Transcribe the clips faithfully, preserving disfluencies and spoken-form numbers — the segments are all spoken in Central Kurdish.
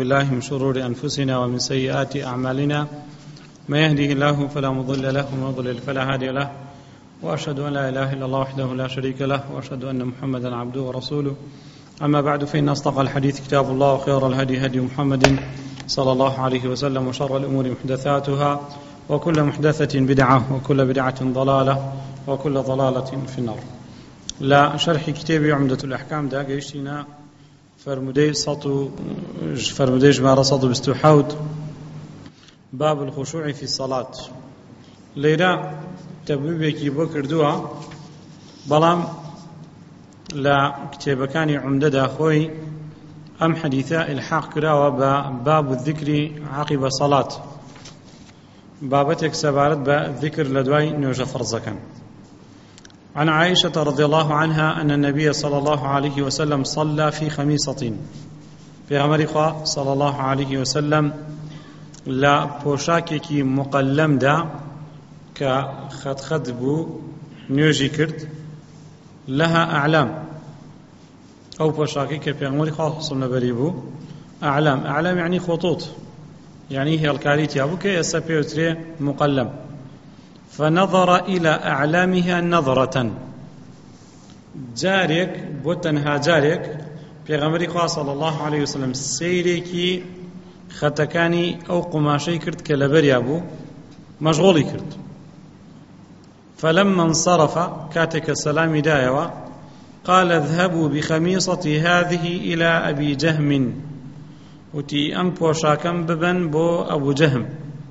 بالله من شرور أنفسنا ومن سيئات أعمالنا ما يهده الله فلا مضل له وما يضلل فلا هادي له وأشهد أن لا إله إلا الله وحده لا شريك له وأشهد أن محمدا عبده ورسوله أما بعد فإن أصدق الحديث كتاب الله وخير الهدي هدي محمد صلى الله عليه وسلم وشر الأمور محدثاتها وكل محدثة بدعة وكل بدعة ضلالة وكل ضلالة في النار. لا شرح كتاب عمدة الأحكام دا قيشتنا فرمودي سطو فرمودي جمارة سطو بستوحاود باب الخشوع في الصلاة. ليرا تبويبكي بكر دوا بلام لا كتابكاني عمدة دا خوي أم حديثة الحاق كراوة باب الذكر عقب الصلاة بابتك سبارت بالذكر لدواي نوجة فرزكا. عن عائشة رضي الله عنها أن النبي صلى الله عليه وسلم صلى في خميصة في أمريكا صلى الله عليه وسلم لا بوشاكي مقلم دا كخد خد بو نيوجي كرد لها أعلام أو بوشاكي كفي أمريكا صلى بريبو أعلام أعلام يعني خطوط يعني هي الكاريتي أبو كي يسابيوتري مقلم فنظر إلى أعلامها نظرة جارك بوتنها جارك پیغمبری خواه صلی الله عليه وسلم سیرێکی خەتەکانی ئەو قماشەی کرد کە لەبەریا بوو مەشغوڵی کرد. فلما انصرف كاتك سلامي دايوا قال اذهبوا بخميصتي هذه إلى أبي جهم وتي أم بوشاكم ببن بو أبو جهم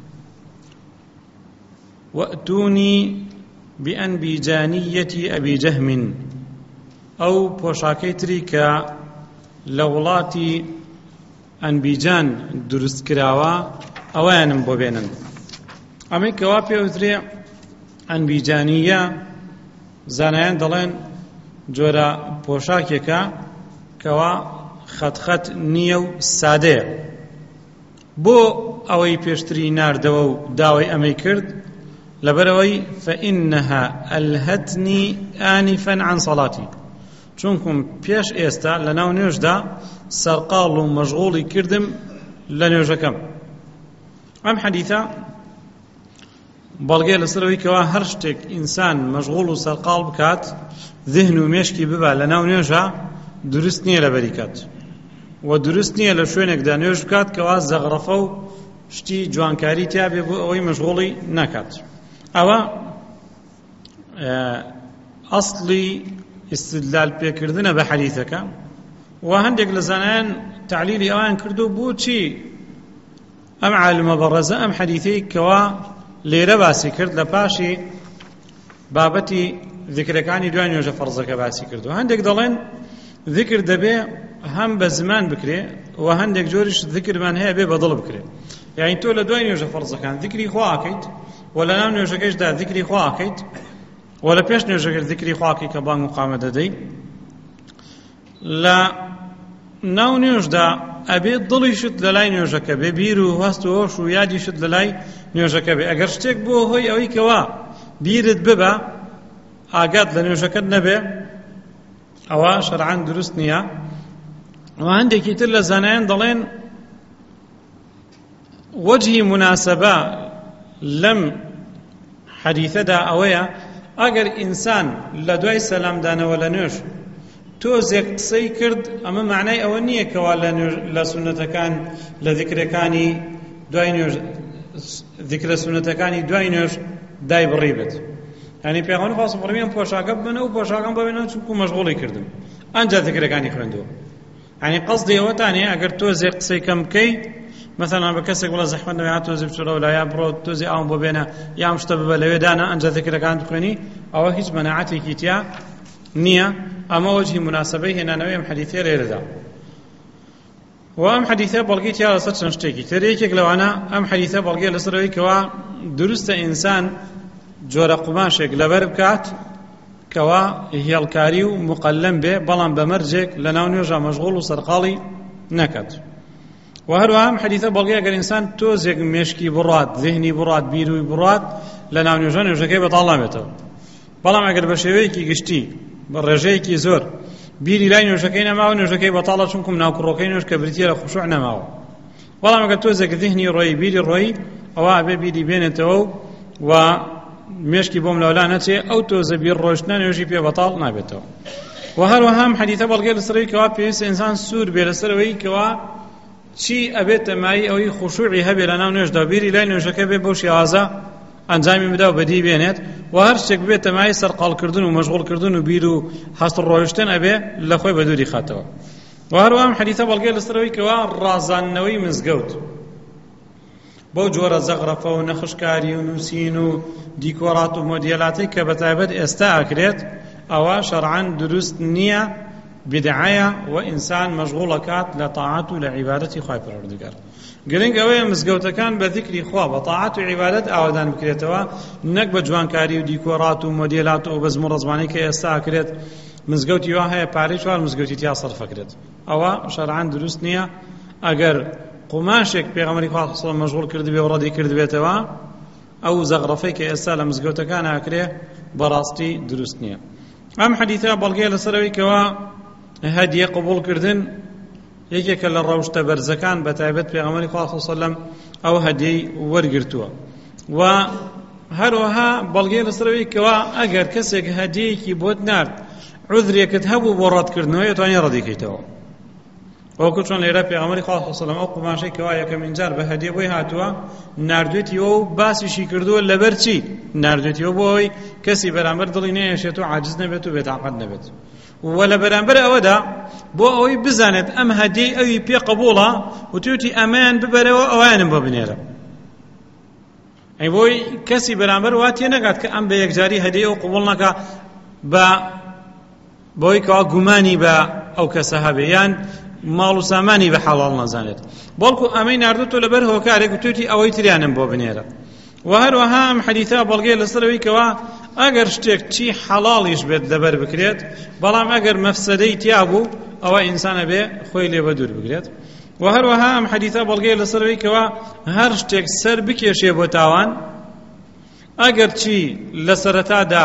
وأتوني بأنبيجانية أبي جهم أو بوشاكي تريكا لولاتي أنبيجان درست كراوا أوانم بو بينن أمي كوابي وزري أنبيجانية زانيان دلين جورا بوشاكيكا كوا خط خط نيو سادة بو أوي بيشتري نار دو داوي أمي كرد لبروي فإنها ألهتني آنفا عن صلاتي چونكم بيش إيستا لناو نيوجدا سرقال مشغولي كردم لنيوجكم. أم حديثة بلغي لسروي كوا هرشتك إنسان مشغول وسرقال بكات ذهنه ميشكي ببا لناو نيوجا درست نية لبريكات ودرست نية لشوينك دا نيوج بكات كوا زغرفو شتي جوانكاري تيابي بو أوي مشغولي نكات. أو أصلي استدلال بكردنا بحديثك وهندق لزنان تعليلي أوان كردو بوشي أم عالم برزة أم حديثي كوا ليرة باسي كرد لباشي بابتي ذكر كاني دواني وجه فرزك باسي كردو هندق دلين ذكر دبي هم بزمان بكري وهندق جورش ذكر من هي بي بضل بكري يعني تولى دواني وجه فرزك كان ذكري خواكيت ولا نام نوجكش دا ذكري خواكيت ولا بيش نوجك ذكري خواكي كبان مقامة دي لا ناو نوج دا أبي ضلي شد للاي نوجك ببيرو هستو شو يادي شد للاي نوجك بي اگر شتك بو هوي اوي كوا بيرد ببا آقاد لنوجك النبي أوا شرعان درست نيا وعندك يتل زنان ضلين وجهي مناسبة لم حديثة دا أويا أجر إنسان لدوي سلام دانا ولا نوش توزيق قصي كرد أما معناه أولنية كوالا لسنة كان لذكر كاني دوي نوش ذكر سنة كاني دوي نوش داي بريبت يعني بيغانو خاص برميان بوشاقب من أو بوشاقب ببينان شبكو مشغولي كردم أنجا ذكر كاني خرندو يعني قصدي هو تاني أجر توزيق قصي كم كي مثلا بكسك ولا زحمة نبي عتوزي بشرة ولا يا برو توزي أو ببينا يا مشتبه بلوي دانا أنجا ذكر كانت خرني أو هيج مناعتي كيتيا نية أما وجه مناسبة هنا نويم حديثي غير ذا وأم حديثي بلقيت يا لسات نشتكي تريكك لو أنا أم حديثي بلقي لسروي كوا درست إنسان جورا قماشك لبربكات كوا هي الكاريو مقلم به بلان بمرجك لناو نيوجا مشغول وسرقالي نكت. وهروها أم حديثة بلقي أجر إنسان توزيق مشكي براد ذهني براد بيروي براد لناو نيوجا نيوجا كي بطلامته بلان أجر بشويكي قشتي بالرجيكي زور بیری لای نوێژەکەی نەماوە نوێژەکەی بەتاڵە چونکم ناوکڕۆکەی نوێژ کە بریتیە لە خوشوع نەماوە بەڵام ئەگەر تۆزێک ذهنی ڕۆی بیری ڕۆی ئەوە ئەبێ بیری بێنێتەوە و مێشکی بۆم لەولا نەچێ ئەو تۆزە بیر ڕۆشتنە نوێژی پێ بەتاڵ نابێتەوە. و هەروەها ئەم حەدیثە بەڵگەی لەسەرەوەی کەوا پێویستە ئینسان سوور بێ لەسەرەوەی کەوا چی ئەبێت تەمایی ئەوەی خوشوعی هەبێ لە ناو نوێژدا بیری لای نوێژەکە بێ بەو شێوازە ئەنجامی بدا و بەدی بێنێت و هەر شتێک بێت تەمایی سەرقاڵکردن و مەشغوڵکردن و بیر و هەست ڕۆیشتن ئەبێ لە خۆی بە دووری خاتەوە. و هەروەها ئەم حەدیثە بەڵگەی لەسەرەوەی کەوا ڕازاندنەوەی مزگەوت بەو جۆرە زەغرەفە و نەخشکاری و نووسین و دیکۆرات و مۆدیێلاتی کە بەتایبەت ئێستا ئەکرێت ئەوە شەرعەن دروست نییە، بدعەیە و ئینسان مەشغوڵەکات لە تاعات و لە عیبادەتی خوای پەروەردگار. گرنگ ئەوەیە مزگەوتەکان بە ذیکری خوا بە تاعات و عیبادەت ئاوادان بکرێتەوە، نەک بە جوانکاری و دیکۆرات و مۆدیێلات و بەزم و ڕەزمانی کە ئێستا ئەکرێت. مزگەوتی وا هەیە پارەی چوار مزگەوتی تیا سەرفەکرێت، ئەوە شەرعەن دروست نییە. ئەگەر قوماشێک پێغەمبەری خوا صلی الله علیه و سلم مەشغوڵ کردبێ و ڕەدی کردبێتەوە، ئەو زەغرەفەی کە ئێستا لە مزگەوتەکان ئەکرێ بەڕاستی دروست نییە. ئەم حەدیثە بەڵگەیە لەسەرەوەی کەوا هەدیە قبوڵکردن یەکێکە لە ڕەوشتە بەرزەکان بەتایبەت پێغەمبەری خوا صلی الله علیه و سلم ئەو هەدیەی وەرگرتووە. و هەروەها بەڵگەیە لەسەرەوەی کەوا ئەگەر کەسێک هەدیەیەکی بۆت نارد عوذرێکت هەبوو بۆ ڕەتکردنەوە دەتوانێت ڕەدیکەیتەوە. وەکو چۆن لێرە پێغەمبەری خوا صلی الله علیه و سلم ئەو قوماشەی کەوا یەکەمین جار بە هەدیە بۆی هاتووە ناردوێتیەوە و باسیشی کردووە لەبەر چی؟ ناردوێتیەوە بۆ ئەوەی کەسی بەرامبەر دڵی نەیەشێت و عاجز نەبێت و بێتاقەت نەبێت. و لە بەرامبەر ئەوەدا بۆ ئەوەی بزانێت ئەم هەدیەی ئەوی پێ قبوڵە و توتی ئەمەیان ببەرەوە ئەویانم بۆ بنێرە. ئەی بۆی کەسی بەرامبەر وا تێ نەگات کە ئەم بە یەکجاری هەدیە ئەو قبوڵ نەکا بە بۆی کەوا گومانی بە ئەو کەسە هەبێ یان ماڵ و سامانی بە حەڵاڵ نەزانێت، بەڵکو ئەمەی ناردوتۆ لەبەر هۆکارێک و توتی ئەوەی تریانم بۆ بنێرە. و هەروەها ئەم حەدیثە بەڵگەی لەسەرەوەی کەوا ئەگەر شتێک چی حەڵاڵیش بێت لەبەر بکرێت، بەڵام ئەگەر مەفسەدەی تیا بوو ئەوە ئینسانە بێ خۆی لێ بە دوور بگرێت. و هەروەها ئەم حەدیثە بەڵگەی لەسەرەوەی کەوا هەر شتێک سەر بکێشێ بۆ تاوان، ئەگەر چی لە سەرەتادا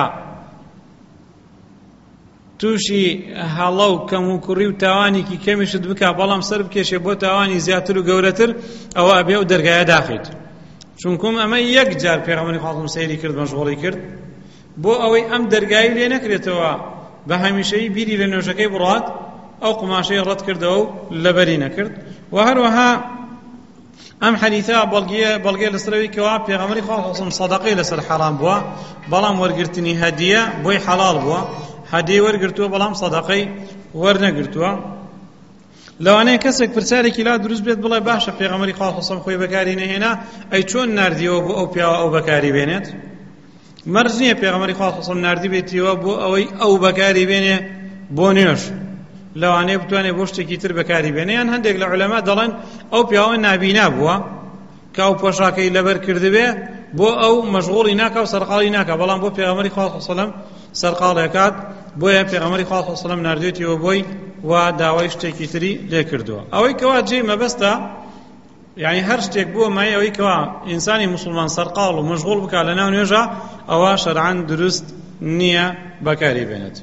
تووشی هەڵە و کەم و کوڕی و تاوانێکی کەمیشت بکە بەڵام سەر بکێشێ بۆ تاوانی زیاتر و گەورەتر، ئەوە ئەبێ و دەرگایە داخیت. چونکم ئەمە یەک جار پێغەمبەری خوا سەیری کرد مەشغوڵی کرد بۆ ئەوەی ئەم دەرگایی لێ نەکرێتەوە بە هەمیشەیی بیری لە نوێژەکەی بڕات، ئەو قماشەی ڕەت کردەوە و لەبەری نەکرد. و هەروەها ئەم حەدیثە بەڵگەی لەسەرەوەی کەوا پێغەمبەری خوا سەدەقەی لەسەر حەرام بووە، بەڵام وەرگرتنی هەدیە بۆی حەڵاڵ بووە. هەدیە وەرگرتووە بەڵام سەدەقەی وەرنەگرتووە. لەوانەیە کەسێک پرسیارێکی لا دروست بێت بڵێ باشە پێغەمبەری خوا سەڵ خۆی بەکاری نەهێنا، ئەی چۆن ناردیەوە بۆ ئەو پیاوە ئەو بەکاری بێنێت؟ مەرج نییە پێغەمبەری خوا سەڵ ناردی بێتیەوە بۆ ئەوەی ئەو بەکاری بێنێ بۆ نوێژ، لەوانەیە بتوانێت بۆ شتێکی تر بەکاری بێنێ. یان هەندێک لە عولەما دەڵێن ئەو پیاوە نابینا بووە کە ئەو پۆشاکەی لەبەر کردبێ بۆ ئەو مەشغوڵی ناکە و سەرقاڵی ناکە، بەڵام بۆ پێغەمبەری خوا سەڵ سەرقاڵێکات، بۆیە پێغەمبەری خوا سەڵ ناردوێتیەوە بۆی و داوای شتێکی تری لێ کردووە. ئەوەی کەوا جێی مەبەستە یعنی هەر شتێک بووە مای ئەوەی کەوا ئینسانی مسلمان سەرقاڵ و مەشغوڵ بکات لە ناو نوێژە، ئەوە شەرعەن دروست نییە بەکاری بێنێت.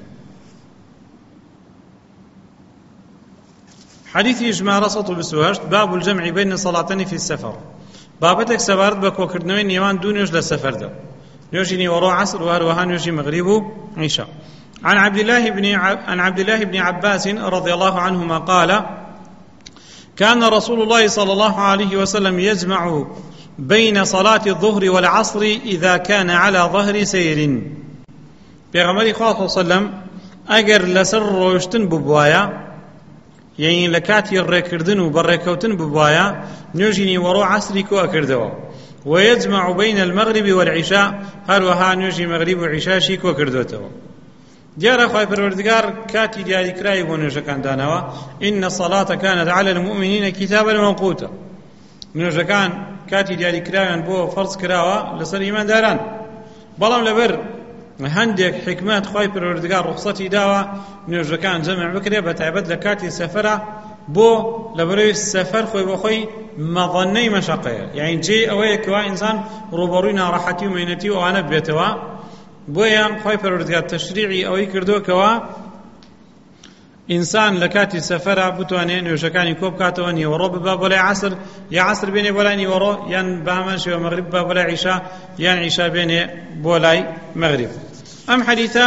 حديثي ژمارە سەد و بیست و هەشت باب الجمع بين الصلاتين في السفر، بابەتێک سەبارەت بە کۆکردنەوەی نێوان دوو نوێژ لە سەفەردا، نوێژی نیوەڕۆ عەسر و هەروەها نوێژی مەغریب و عیشا. عن عبد الله بن عن عبد الله بن عباس رضي الله عنهما قال: كان رسول الله صلى الله عليه وسلم يجمع بين صلاة الظهر والعصر إذا كان على ظهر سير. پیغمبر خدا صلى الله عليه وسلم اگر لسر روشتن ببوایا، یعنی لکاتی ڕێکردن و بەڕێکەوتن ببوایا، نوێژی وەڕۆ عەسری کۆ ئەکردەوە. ويجمع بين المغرب والعشاء، هەروەها نوێژی مەغریب و عیشاشی کۆ کردوێتەوە. دیارە خوای پەروەردگار کاتی دیاریکراوی بۆ نوێژەکان دانەوە: إن الصلاة كانت على المؤمنين كتابا موقوتا. نوێژەکان کاتی دیاریکراویان بۆ فەرز کراوە لەسەر ئیمانداران، بەڵام لەبەر هەندێک حکمت خوای پەروەردگار ڕوخسەتی داوە نوێژەکان جەمع بکرێ، بە تایبەت لە کاتی سەفەرە، بۆ لەبەرەوەی سەفەر خۆی بە خۆی مەظەنەی مەشەقەیە، یعنی جێ ئەوەیە کەوا ئینسان ڕوبەڕووی ناڕەحەتی و مەینەتی و ئەوانە بێتەوە. بۆیە خوای پەروەردگار تەشریعی ئەوەی کردووە کەوا ئینسان لە کاتی سەفەرە بتوانێت نوێژەکانی کۆ بکاتەوە، نیوەڕۆ ببا بۆ لای عەسر، یا عەسر بێنێ بۆ لای نیوەڕۆ، یان بە هەمان شێوە مەغریب ببا بۆ لای عیشا، یان عیشا بێنێ بۆ لای مەغریب. ئەم حەدیثە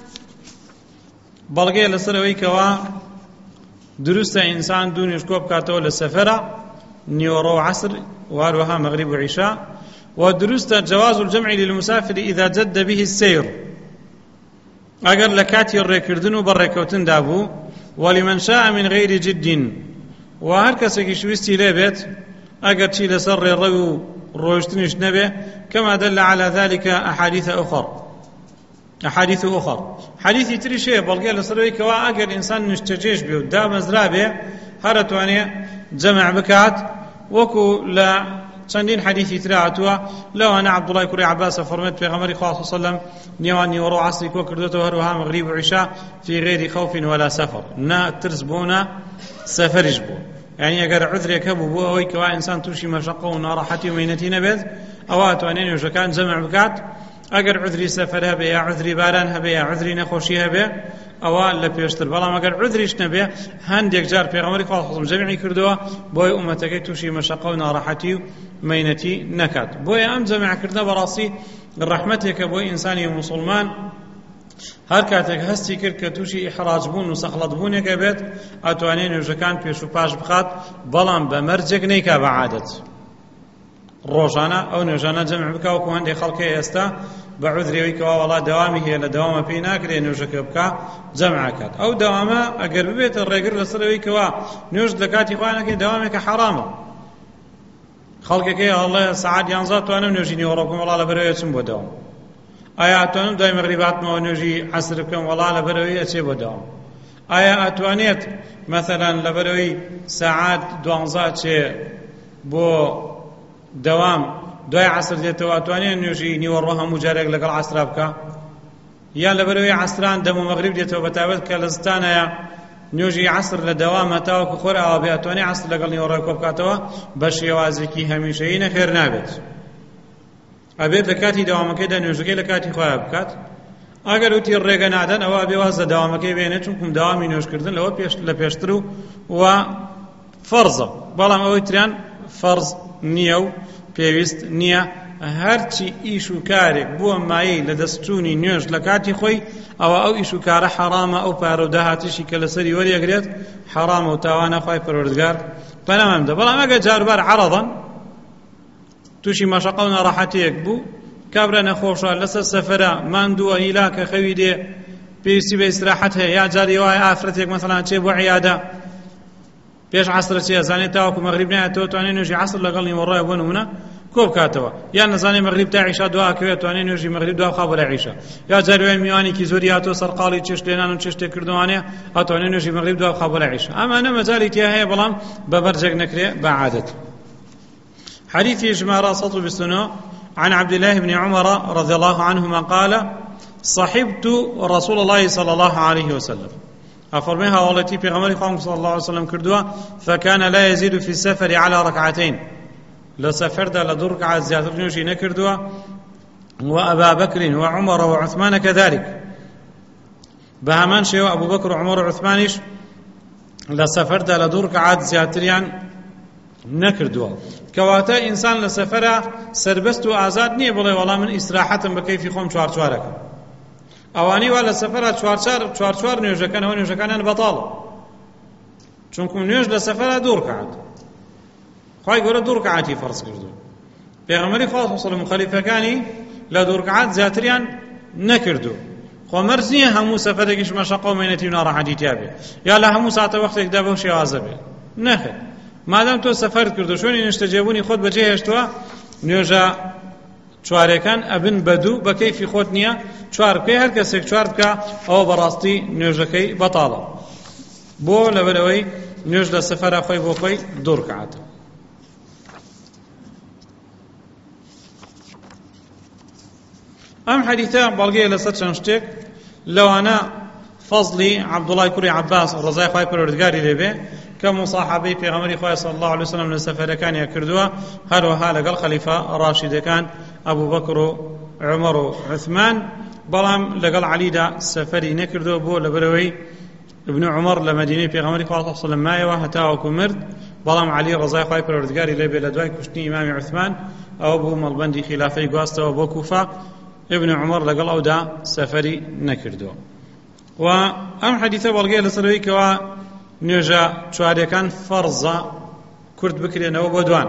بەڵگەیە لەسەر ئەوەی کەوا دروستە ئینسان دوو نوێژ کۆ بکاتەوە لە سەفەرە، نیوەڕۆ و عەسر وهروەها مەغریب و عیشا. ودروست جواز الجمع للمسافر إذا جد به السير أجر لكاتي الركردن وبركوتن دابو، ولمن شاء من غير جد وهركس كشويستي لابت أجر شي لسر الرو روشتنش نبه، كما دل على ذلك أحاديث أخرى أحاديث أخرى حديث تري شيء بلقي لسروي كوا أجر إنسان نشتجيش به دام زرابه هرتواني جمع بكات وكو لا چندین حدیثی تراعتوا لو أنا عبد الله كري عباس فرمت في غمر خاص صلى الله عليه وسلم نيواني ورو عصري كو كردته هروها مغرب وعشاء في غير خوف ولا سفر نا ترزبونا سفر جبو، يعني اگر عذر كبو بو اوي كوا انسان توشي مشقه ونراحتي ومينتي نبذ اوات وانين وشكان جمع بكات اگر عذري سفر هبه يا عذري باران هبه يا عذري نخوشي هبه اوال لپیشتر، بەڵام ئەگەر عذریش نەبێ هەندێک جار پێغەمبەری خوا جەمعی کردووە بۆی ئومەتەکەی تووشی مەشەقە و ناڕەحەتی و مەینەتی نەکات. بۆیە ئەم جەمعکردنە بەڕاستی ڕەحمەتێکە بۆی ئینسانی موسڵمان، هەر کاتێک هەستی کرد کە تووشی ئیحراج بوون و سەخڵەت بوونێکە بێت ئەتوانێت نوێژەکان پێش و پاش بخات، بەڵام بە مەرجێک نەیکا بە عادەت ڕۆژانە ئەو نوێژانە جەمع بکا، وەکو هەندێک خەڵکی ئێستا بە عذرێەوەی کەوا وەڵا دەوامی هەیە لە دەوامە پێی ناکرێت نوێژەکە بکا جەمعکات. ئەو دەوامە ئەگەر ببێتە ڕێگر لەسەرەوەی کەوا نوێژ لە کاتی خوا نەکەی دەوامێکە حەرامە، خەڵکێکی هەڵێ سەعات یانزە توانم نوێژی نیوەڕۆ بکەم، وەڵا لەبەرەوەی ئەچم بۆ دەوام، ئایا ئەتوانم دوای مەغریب هاتمەوە نوێژی عەسر بکەم، وەڵا لەبەرەوەی ئەچێ بۆ دەوام، ئایا ئەتوانێت مەسەلەن لەبەرەوەی سەعات دوانزە چێ بۆ دەوام دوای عەسر دێتەوە ئەتوانێت نوێژی نیوەڕۆ هەموو جارێک لەگەڵ عەسرا بکە، یان لەبەرەوەی عەسران دەم و مەغریب دێتەوە بەتایبەت کە لە زستانەیە نوێژی عەسر لە دەوامە تاوەکو خۆر ئاوا بێ ئەتوانێت عەسر لەگەڵ نیوەڕۆی کۆ بکاتەوە بە شێوازێکی هەمیشەیی نەخێر نابێت، ئەبێت لە کاتی دەوامەکەیدا نوێژەکەی لە کاتی خۆیان بکات. ئەگەر وتی ڕێگە نادەن ئەوە بێ واز لە دەوامەکەی بێنێت، چونکە دەوامی نوێژکردن لەوە پێش لە پێشتر و و فەرزە، بەڵام ئەوەی تریان فەرز نییە و پێویست نییە. هەرچی ئیش و کارێک بووە مایەی لە دەستچوونی نوێژ لە کاتی خۆی ئەوە ئەو ئیش و کارە حەرامە، ئەو پارە و داهاتیشی کە لەسەری وەریەگرێت حەرامە و تاوانە خوای پەروەردگار پەنامان بدە. بەڵام ئەگەر جاربار عەرەضەن تووشی مەشەقە و ناڕەحەتیەک بوو، کابرا نەخۆشە لەسەر سەفەرە ماندووە هیلاکە خەوی دێ پێویستی بە ئیستراحەت هەیە، یا جاری وایە ئافرەتێک مەسەڵان چێ بۆ عیادە پێش عەسرە چێ ئەزانێت تاوەکو مەغریب نایەتەوە توانێت نوێژی عەسر لەگەڵ نیوەڕۆیە بۆ نمونە کۆ بکاتەوە، یان نەزانێت مەغریب تا عیشا دواکەوێت توانێت نوێژی مەغریب دوا بخا بۆ لای عیشا، یا جاری وایە میوانێکی زۆری هاتۆ سەرقاڵی چێشت لێنان و چێشتێک کردوانێ ئەتوانێت نوێژی مەغریب دوا بخا بۆ لای عیشا. ئەمانە مەجاڵی تیا هەیە، بەڵام بە بەرجێک نەکرێ بە عادەت. حديث جمارة صوت بالسنة عن عبد الله بن عمر رضي الله عنهما قال صحبت رسول الله صلى الله عليه وسلم أفرميها والتي في غمر قوم صلى الله عليه وسلم كردوا فكان لا يزيد في السفر على ركعتين، لسفر دا لدور ركعة زيادة نوشي نكردوا، وأبا بكر وعمر وعثمان كذلك، بهمان شيء أبو بكر وعمر وعثمانش لسفر دا لدور ركعة زيادة نەکردووە. کەواتە ئینسان لە سەفەرە سەربەست و ئازاد نییە بڵێ وەڵام من ئیستراحەتم بە کەیفی خۆم چوار چوارەکەم. ئەوانەی وا لە سەفەرە چوار چوار چوار نوێژەکەن، ئەوە نوێژەکانیان بەتاڵە، چونکە نوێژ لە سەفەرە دوو ڕکعات، خوای گەورە دوو ڕکعاتی فەرز کردووە، پێغەمبەری خوا صلی الله علیه و خەلیفەکانی لە دوو ڕکعات زیاتریان نەکردووە. خۆ مەرج نییە هەموو سەفەرێکیش مەشەقە و مەینەتی و ناڕەحەتی تیا بێ، یا لە هەموو ساتە وەختێکدا بەو شێوازە بێ، نەخێر. مادام تۆ سەفەر کردو شوێنی نیشتەجێبوونی خۆت بەجێ هێشتووە، نوێژە چوارەکان ئەبن بە دوو بە کەیفی خۆت نییە چوار بکەی، هەر کەسێک چوار بکە ئەوە بەڕاستی نوێژەکەی بەتاڵە، بۆ لەبەرەوەی نوێژ لە سەفەرە خۆی بۆ خۆی دوو ڕکعاتە. ئەم حەدیثە بەڵگەیە لەسەر چەند شتێک، لەوانە فەزلی عەبدوڵای کوڕی عەباس ڕەزای خوای پەروەردگاری لێبێ کە مصاحبەی پێغەمبەری خوا صلی الله علیه وسلم لە سەفەرەکانیان کردووە، هەروەها لەگەڵ خەلیفە ڕاشیدەکان ئەبوو بەکر و عومەر و عوثمان، بەڵام لەگەڵ عەلیدا سەفەری نەکردووە بۆ لەبەرەوەی ابن عمر لە مەدینەی پێغەمبەری خوا صلی الله علیه وسلم مایەوە هەتاوەکو مرد بەڵام عەلی ڕەزای خوای پەروەردگاری لێ بێ لە دوای کوشتنی ئیمامی عوسمان ئەوە بوو مەڵبەندی خلافەی گواستەوە بۆ کوفە ابن عمر لەگەڵ ئەودا سەفەری نەکردووە و ئەم حەدیثە بەڵگەیە لەسەرەوەی کەوا نوێژە چوارەکان فەرزە کورت بکرێنەوە بۆ دوان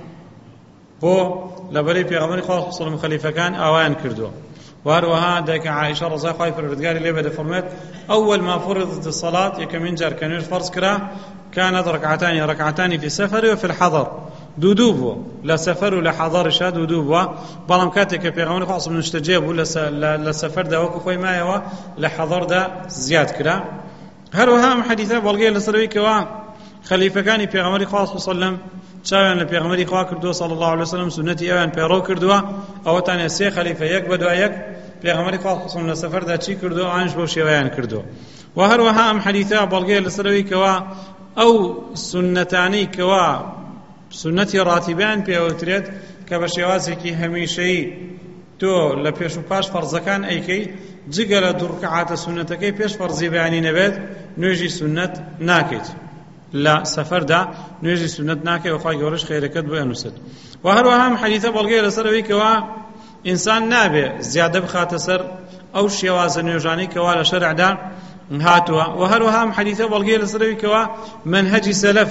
بۆ لەبەرەی پێغەمبەری خوا صلی الله علیه وسلم خەلیفەکان ئاوایان کردووە وهروها دایک عائشة رضي الله عنها پروردگاری لێ بێ دەفەرمێت أول ما فرضت الصلاة یەکەمین جار کە نوێژ فەرز کرا كانت ركعتان ركعتان في السفر وفي الحضر دوودوو بووە لە سەفەر و لە حەضەرشا دوودوو بووە بەڵام کاتێک کە پێغەمبەری خوا صلی الله علیه وسلم نیشتەجێ بوو لە سەفەردا وەکو خۆی مایەوە لە حەضەردا زیاد کرا هەروەها ئەم حەدیثە بەڵگەیە لەسەرەوەی کەوا خەلیفەکانی پێغەمبەری خوا صلی الله علیه وسلم چاویان لە پێغەمبەری خوا کردووە صلی الله علیه وسلم سنەتی ئەویان پەیڕەو کردووە ئەوەتانە سێ خەلیفە یەک بەدوای یەک پێغەمبەری خوا صلی الله علیه وسلم لە سەفەردا چی کردووە ئەوانش بەو شێوەیان کردووە و هەروەها ئەم حەدیثە بەڵگەیە لەسەرەوەی کەوا ئەو سنەتانەی کەوا سنەتی ڕاتیبیان پێوترێت کە بە شێوازێکی هەمیشەیی تۆ لە پێش و پاش فەرزەکان ئەیکەی جگە لە دوو ڕکعاتە سنەتەکەی پێش فەرزی بەیانی نەبێت نوێژی سنەت ناکەیت لە سەفەردا نوێژی سنەت ناکەی و خوای گەورەش خێرەکەت بۆ ئەنووسێت و هەروەها ئەم حەدیثە بەڵگەیە لەسەرەوەی کەوا ئینسان نابێ زیادە بخاتە سەر ئەو شێوازە نوێژانەی کەوا لە شەرعدا هاتووە و هەروەها ئەم حەدیثە بەڵگەیە لەسەرەوەی کەوا منهەجی سەلەف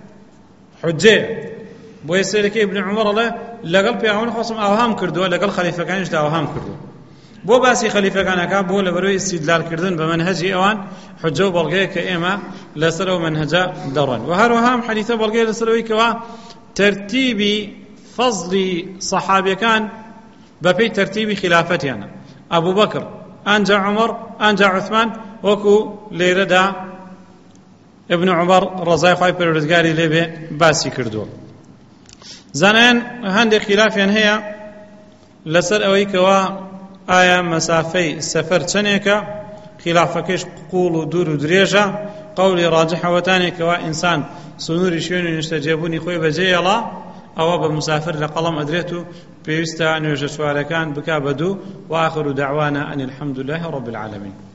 حجێ بۆ سێرەکەی ابن عمر لە لەگەڵ پێغەمبەری خوا صلی الله علیه و سلم ئاوهام کردووە لەگەڵ خەلیفەکانیشدا ئاوهام کردووە بۆ باسی خەلیفەکانەکە بۆ لەبەرەوەی استیدلالکردن بە منهەجی ئەوان حجە و بەڵگەیە کە ئێمە لەسەر ئەو منهەجە دەڕۆین و هەروەها ئەم حەدیثە بەڵگەیە لەسەرەوەی کەوا تەرتیبی فەزلی سەحابیەکان بەپێی تەرتیبی خلافەتیانە ئەبوو بەکر ئەنجا عومەر ئەنجا عوسمان وەکو لێرەدا ابن عمر ڕەزای خوای پەروەردگاری لێ بێ باسی کردووە زانایان هەندێک خلافیان هەیە لەسەر ئەوەی کەوا ئایا مەسافەی سەفەر چەندێکە خلافەکەیش قوڵ و دوور و درێژە قەولی ڕاجحەوەتانێکەوە ئینسان سنووری شوێنی نیشتەجێبوونی خۆی بەجێهێڵا ئەوە بە مسافر لە قەڵەم ئەدرێت و پێویستە نوێژە چوارەکان بکا بە دوو و ئاخر دعوانا ئەن الحەمدولله رب العالمین